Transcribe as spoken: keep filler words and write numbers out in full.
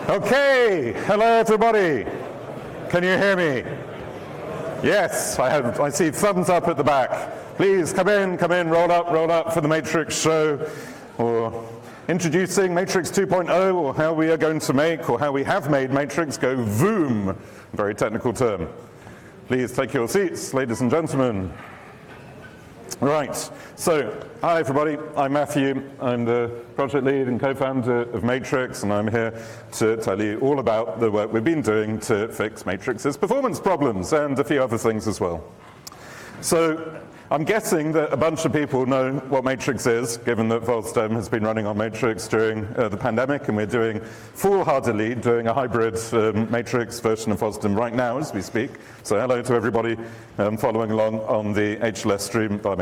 Okay, hello everybody. Can you hear me? Yes, I, have, I see thumbs up at the back. Please come in, come in, roll up, roll up for the Matrix show, or introducing Matrix two point oh, or how we are going to make, or how we have made Matrix go voom. Very technical term. Please take your seats, ladies and gentlemen. Right, so hi everybody, I'm Matthew, I'm the project lead and co-founder of Matrix, and I'm here to tell you all about the work we've been doing to fix Matrix's performance problems and a few other things as well. So I'm guessing that a bunch of people know what Matrix is, given that Volstem has been running on Matrix during uh, the pandemic, and we're doing foolhardily doing a hybrid um, Matrix version of Volstem right now as we speak. So hello to everybody um, following along on the H L S stream by